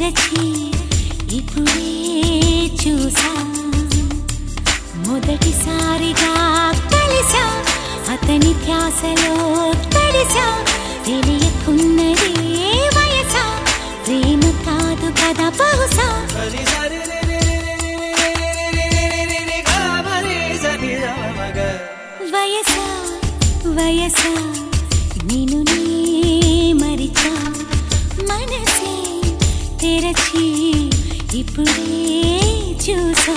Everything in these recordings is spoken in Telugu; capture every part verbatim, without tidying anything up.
తెరచి ఇప్పుడే చూసా మొదటిసారిగా కలిసా అతని ధ్యాసలో తడిసా తెలియకున్నదే వయసా ప్రేమ కాదు కదా బహుశా వయసా వయసా నేను నీ మరిచా మనసే తెరచి ఇప్పుడే చూసా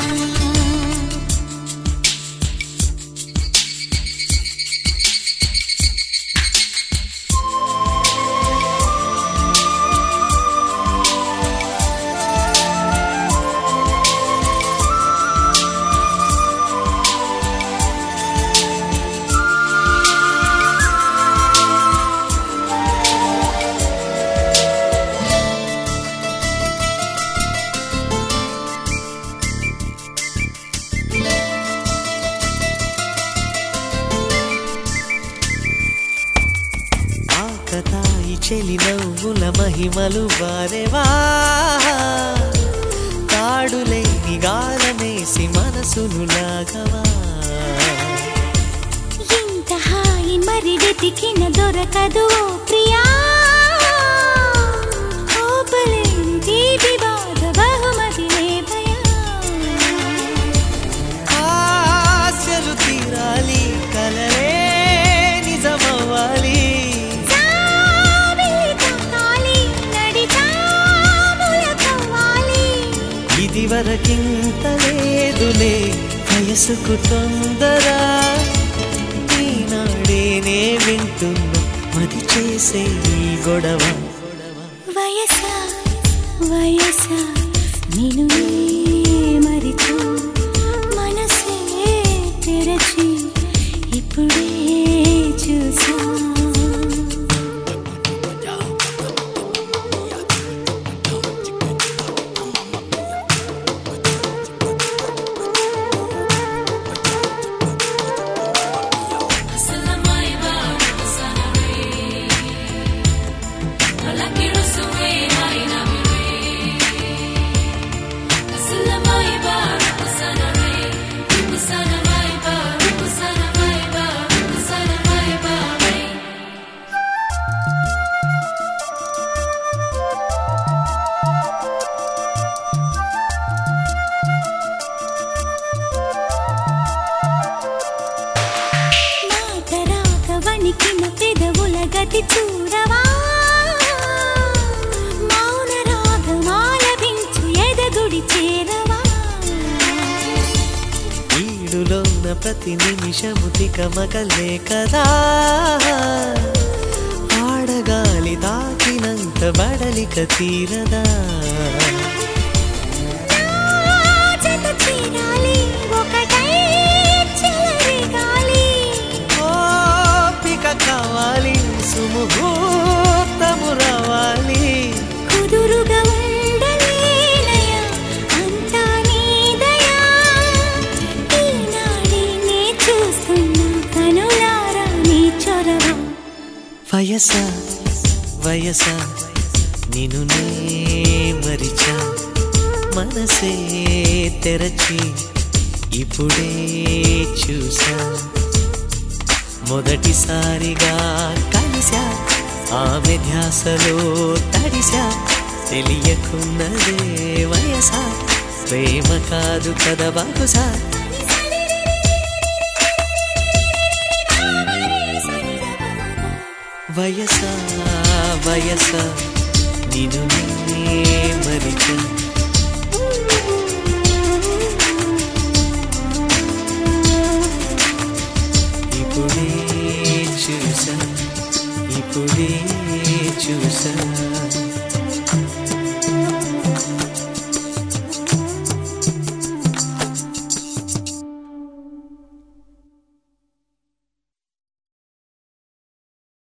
తాయి చెలి నవ్వుల మహిమలు వారేవా తాడులేని గాలమేసి మనసును లాగవా ఇంత హాయి మరి వెతికిన దొరకదు ఓ ప్రియా ఓపలేని వివాద బహుమతిలే భయా ఆశలు తీరాలి కలలే నిజమవ్వాలి ఇది వరకింత లేదులే వయసుకు తొందర ఈనాడేనే వింటున్నా మది చేసే ఈ గొడవ వయసా వయసా నేను మరిచా మనసే తెరచి ఇప్పుడే చూసా వణికిన పెదవుల గతి చూడవా మౌన రాగమాలపించి ఎదగుడి చేరవా ఈడులోన ప్రతి నిమిషము తికమకలే కదా ఆడగాలి తాకినంత బడలిక తీరదా కావాలి సుముహూర్తము రావాలి కుదురుగా ఉండలేనయా అంతా నీదయా ఈనాడే నే చూస్తున్నా కనులారా నీ చొరవ వయసా వయసా నిన్ను నే మరిచా మనసే తెరచి ఇప్పుడే చూసా మొదటిసారిగా కలిసా ఆమె ధ్యాసలో తడిసా తెలియకున్నదే వయసా ప్రేమ కాదు కదా బహుశా వయసా వయసా నిన్ను నే మరిచా